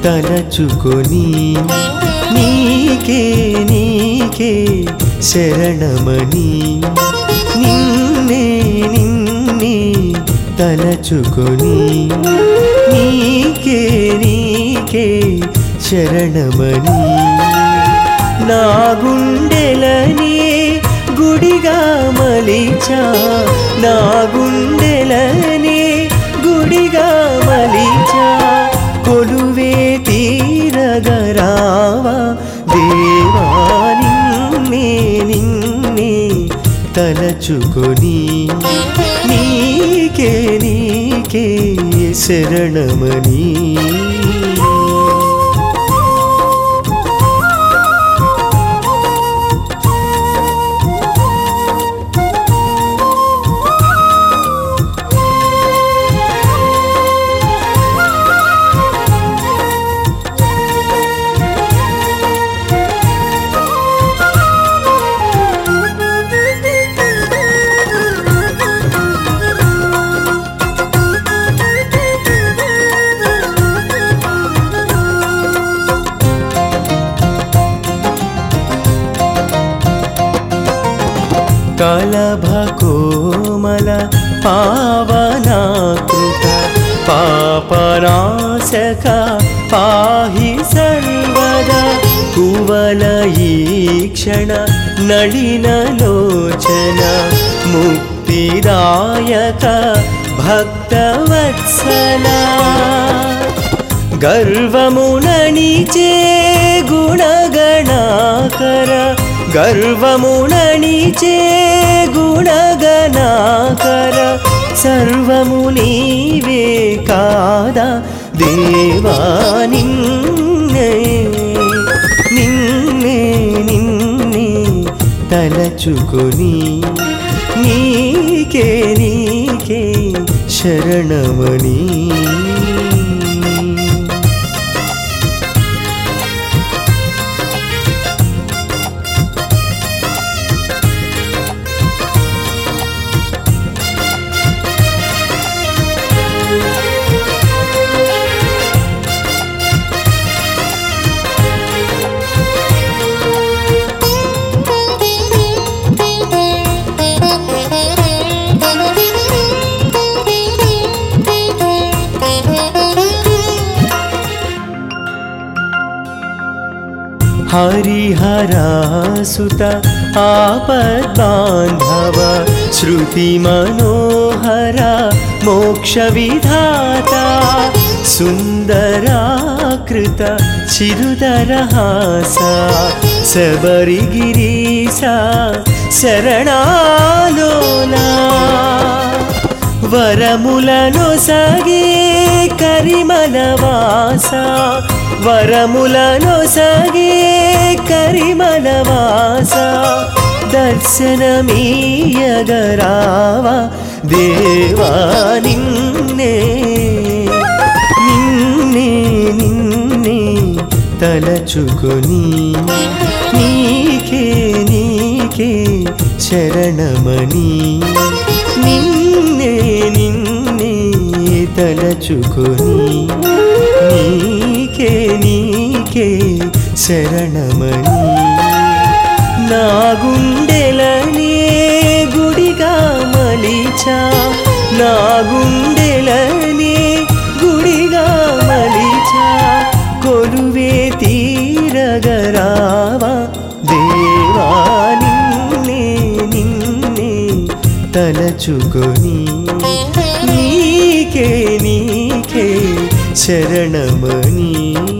తలచుకొని నీకే నీకే శరణమని నిన్నే నిన్నే తలచుకొని నీకే నీకే శరణమని నా గుండెలని గుడిగా మలిచా నా గుండెలని గుడిగా మలిచా కొలువే తీరగరావా దేవా నిన్నే నిన్నే తలచుకొని నీకే నీకే శరణమని కలభకోమల పావనాకృత పాపనాశక పాహి సర్వదా కువల ఈక్షణ నళినలోచన ముక్తిదాయక భక్తవత్సల గర్వముననిచే గుణగణాకర గర్వముననిచే గుణగణాకర సర్వము నీవే కాదా దేవా నిన్నే నిన్నే నిన్నే తలచుకొని నీకే నీకే శరణమని हरिहरासुत आपद्बान्धव श्रुतिमनोहरा मोक्षविधाता सुन्दराकृत चिरुदरहासा सबरिगिरीसा शरणालोला వరములను సగే కరిమలవాసా వరములను సగే కరిమలవాసా దర్శనమీయగరావా దేవా నిన్నే నిన్నే నిన్నే తలచుకొని నీకే నీకే శరణమని నిన్నే నిన్నే తలచుకొని నీకే నీకే శరణమని నా గుండెలని గుడిగా మలిచా నా గుండెలని గుడిగా మలిచా కొలువే తీరగరావా దేవా నిన్నే నిన్నే తలచుకొని నీకే నీకే శరణమని